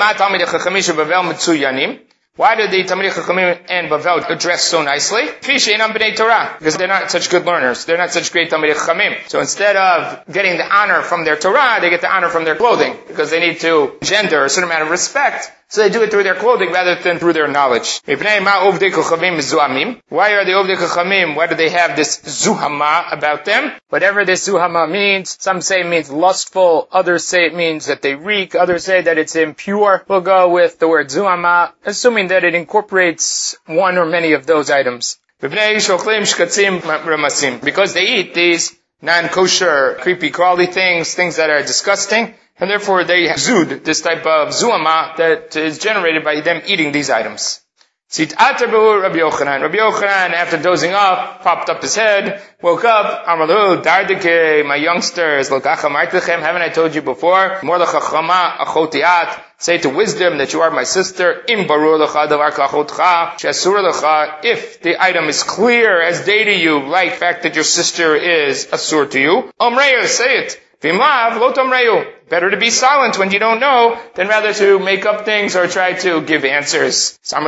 Talmidei Chachamim and Bavel dress so nicely? Because they're not such good learners. They're not such great Talmidei Chachamim. So instead of getting the honor from their Torah, they get the honor from their clothing. Because they need to engender a certain amount of respect. So they do it through their clothing rather than through their knowledge. Why are the Ovdei Chachamim, why do they have this zuhama about them? Whatever this zuhama means, some say it means lustful, others say it means that they reek, others say that it's impure. We'll go with the word zuhama, assuming that it incorporates one or many of those items. Because they eat these non-kosher, creepy, crawly things that are disgusting, and therefore they exude this type of zuhama that is generated by them eating these items. Rabbi Yochanan, after dozing off, popped up his head, woke up, Amalu, Dardike, my youngsters, haven't I told you before? Say to wisdom that you are my sister, if the item is clear as day to you, like the fact that your sister is asur to you, say it. Better to be silent when you don't know than rather to make up things or try to give answers. Tell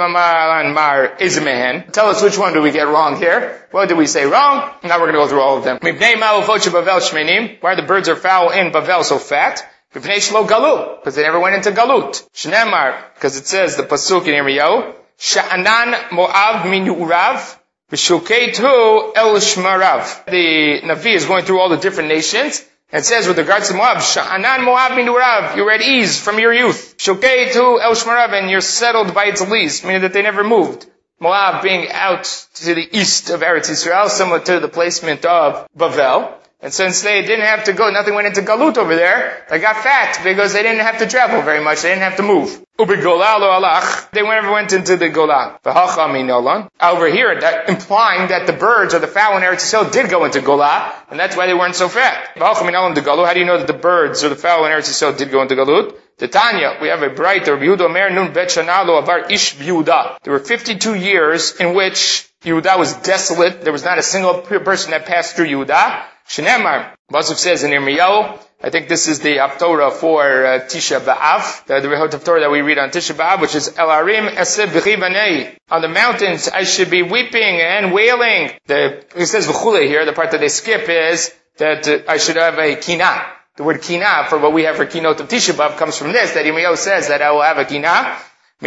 us which one do we get wrong here? What did we say wrong? Now we're going to go through all of them. Why the birds are foul in Bavel so fat? Because they never went into Galut. Because it says, the Pasuk in Yirmiyahu, Sha'anan Mo'av min Urav, V'shukeitu el Shmarav. The Navi is going through all the different nations. And it says with regards to Moab, Sha'anan Moab min Urav, you're at ease from your youth. Shukeitu el Shmarav, and you're settled by its lease, meaning that they never moved. Moab being out to the east of Eretz Yisrael, similar to the placement of Bavel. And since they didn't have to go, nothing went into Galut over there, they got fat because they didn't have to travel very much, they didn't have to move. They never went into the Golah. Over here, implying that the birds or the fowl in Eretz Yisrael did go into Golah, and that's why they weren't so fat. How do you know that the birds or the fowl in Eretz Yisrael did go into Galut? The Tanya, we have a bright, there were 52 years in which Yehuda was desolate. There was not a single person that passed through Yehuda. Shneimar, Pasuk says in Yirmiyahu, I think this is the Haftorah for Tisha B'Av, the Haftorah that we read on Tisha B'Av, which is El Arim Eseh B'chi Banei. On the mountains, I should be weeping and wailing. It says V'chule here. The part that they skip is that I should have a kinah. The word kinah, for what we have for Kinot of Tisha B'Av, comes from this, that Yirmiyahu says that I will have a kinah.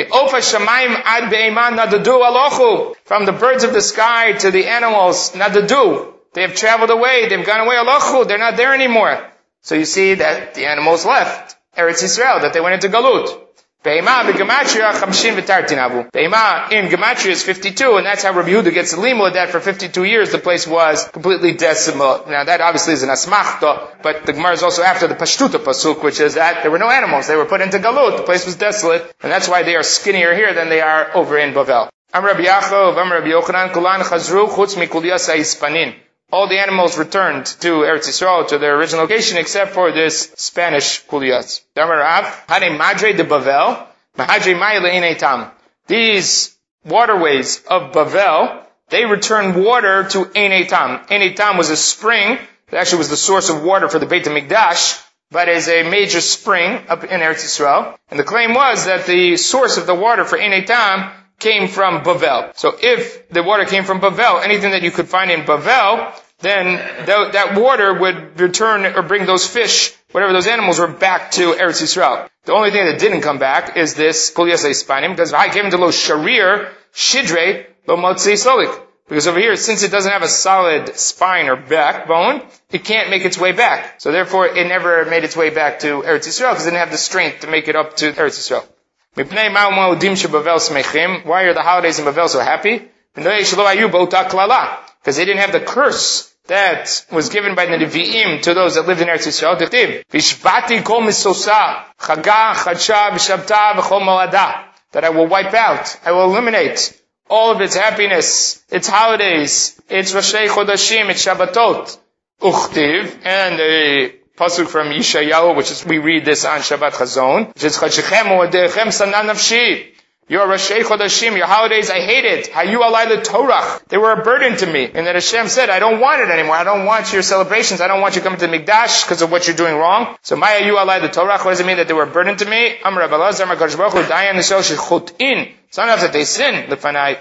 From the birds of the sky to the animals, nadadu. They have traveled away, they've gone away, alochu, they're not there anymore. So you see that the animals left Eretz Yisrael, that they went into Galut. Behema b'gematria chamshin v'tartinavu. Behema in gematria is 52, and that's how Rabbi Yehuda gets the limud, that for 52 years the place was completely desolate. Now that obviously is an asmachta, but the Gemara is also after the Pashtuta pasuk, which is that there were no animals, they were put into Galut, the place was desolate, and that's why they are skinnier here than they are over in Bavel. Am Rabbi Yaakov, Am Rabbi Yochanan, kulan chazru chutz mikulias ha'ispanin. All the animals returned to Eretz Yisrael, to their original location, except for this Spanish kuliyas. These waterways of Bavel, they returned water to Ein Eitam. Ein Eitam was a spring, it actually was the source of water for the Beit HaMikdash, but is a major spring up in Eretz Yisrael. And the claim was that the source of the water for Ein Eitam came from Bavel. So if the water came from Bavel, anything that you could find in Bavel, then that water would return or bring those fish, whatever those animals were, back to Eretz Yisrael. The only thing that didn't come back is this Kuliyas Hispanim, because I came into Lo Sharir, Shidre, Lo Motzei Solik. Because over here, since it doesn't have a solid spine or backbone, it can't make its way back. So therefore, it never made its way back to Eretz Yisrael, because it didn't have the strength to make it up to Eretz Yisrael. Why are the holidays in Bavel so happy? Because they didn't have the curse that was given by the Nevi'im to those that lived in Eretz Yisrael. That I will wipe out, I will eliminate all of its happiness, its holidays, its Roshei Chodashim, its Shabbatot. Uchtiv, and a pasuk from Yeshayahu, which is, we read this on Shabbat Chazon, which is, Chadshechem u'adechem sanan nafshi. Your Roshei Chodashim, your holidays, I hate it. Hayu alai l'torach. They were a burden to me. And that Hashem said, I don't want it anymore. I don't want your celebrations. I don't want you coming to the Mikdash because of what you're doing wrong. So, my hayu alai l'torach, what does it mean that they were a burden to me? Amar Rabbi Elazar, Amar Kadosh Baruch Hu, dayan Yisrael shechutin. It's not enough that they sin, l'fanai.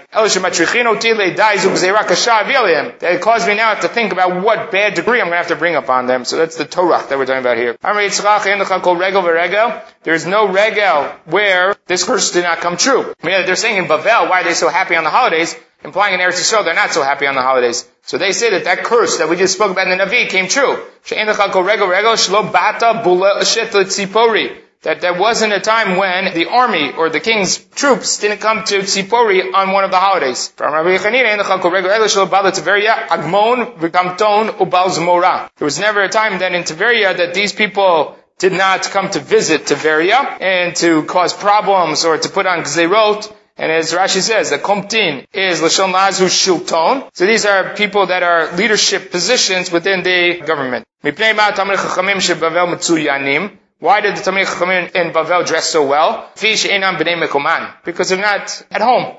That caused me now to have to think about what bad degree I'm going to have to bring upon them. So that's the Torah that we're talking about here. There is no regel where this curse did not come true. I mean, they're saying in Bavel, why are they so happy on the holidays? Implying in Eretz Yisrael, they're not so happy on the holidays. So they say that curse that we just spoke about in the Navi came true. That there wasn't a time when the army or the king's troops didn't come to Tzipori on one of the holidays. From Rabbi Chanina, there was never a time then in Tiberia that these people did not come to visit Tiberia and to cause problems or to put on gzerot. And as Rashi says, the Komtin is Lashon Lazu Shilton. So these are people that are leadership positions within the government. Why did the Talmidei Chachamim in Bavel dress so well? Because they're not at home.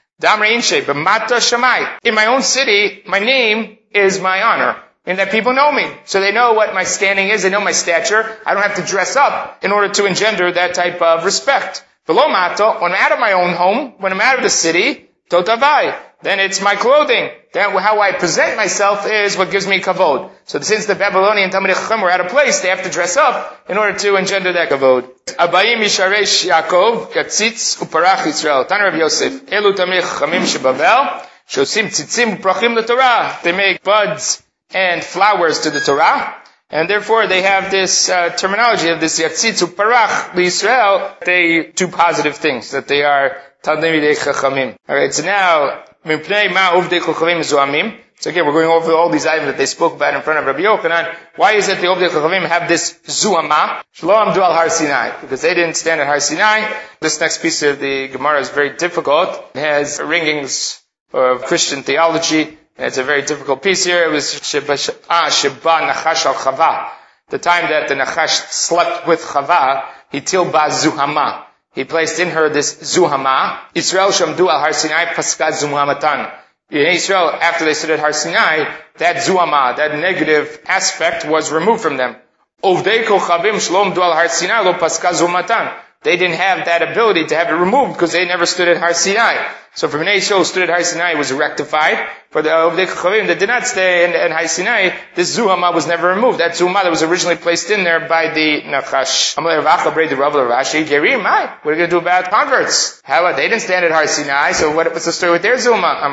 In my own city, my name is my honor. In that people know me. So they know what my standing is, they know my stature. I don't have to dress up in order to engender that type of respect. When I'm out of my own home, when I'm out of the city, totavai, then it's my clothing. Then how I present myself is what gives me kavod. So since the Babylonian Talmidei Chacham were at a place, they have to dress up in order to engender that kavod. Abayim Yisharesh Yaakov, Katzitz Uparach Yisrael. Tana Rav Yosef. Elu Talmidei Chachamim sheBavel, Shosim Tzitzim Uprachim LeTorah. They make buds and flowers to the Torah. And therefore they have this terminology of this Yatzitz Uparach Yisrael. They do positive things, that they are Talmidei Chachamim. Alright, so now, so again, we're going over all these items that they spoke about in front of Rabbi Yochanan. Why is it the Ovdei Chachamim have this Zuhama? Shlo Amdu al Har Sinai. Because they didn't stand at Har Sinai. This next piece of the Gemara is very difficult. It has ringings of Christian theology. And it's a very difficult piece here. It was Sheba Nachash al Chava. The time that the Nachash slept with Chava, he tilba Zuhama. He placed in her this Zuhama. Yisrael Shamdu al Har Sinai Paskat Zuhamatan. In Israel, after they stood at Har Sinai, that zuama, that negative aspect was removed from them. Ovdei kochavim shlom dual Har Sinai lo paska zumatan. They didn't have that ability to have it removed because they never stood at Har Sinai. So for Bnei Yisrael who stood at Har Sinai, it was rectified. For the Ovdei Kochavim that did not stay in Har Sinai, this Zuhama was never removed. That Zuhama that was originally placed in there by the Nachash. What are you going to do about converts? How they didn't stand at Har Sinai, so what's the story with their Zuhama?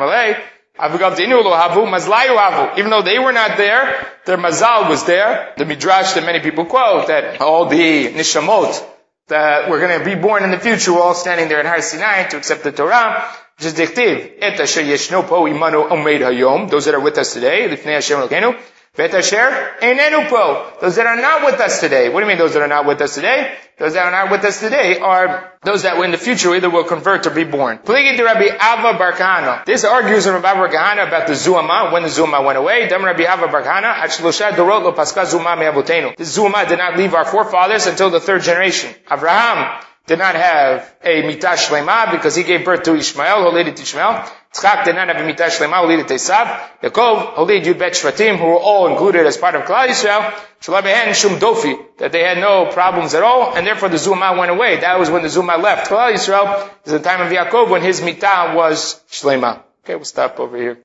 Even though they were not there, their Mazal was there. The Midrash that many people quote, that all the Nishamot that we're going to be born in the future, we're all standing there in Har Sinai to accept the Torah. Just dictive. Et asher yeshno po imanu omed hayom. Those that are with us today. Lifnei Hashem Elokeinu. Vet asher einenu po. Those that are not with us today. What do you mean those that are not with us today? Those that are not with us today are those that in the future either will convert or be born. Pligi to Rabbi Ava bar Kahana. This argues in Rabbi Bar Kahana about the Zuhama, when the Zuhama went away. Dem Rabbi Ava bar Kahana, at shlosha dorot lo paska Zuhama me'avotenu. This Zuhama did not leave our forefathers until the third generation. Avraham did not have a mitah shlema because he gave birth to Ishmael, Holid Ishmael. Tzchak did not have a mitah shlema, Holid Esav. Yaakov, Holid Yud Bet Shvatim, who were all included as part of Klal Yisrael. Shalai behen shum dofi, that they had no problems at all, and therefore the Zuhama went away. That was when the Zuhama left Klal Yisrael. It was the time of Yaakov when his mitah was shlema. Okay, we'll stop over here.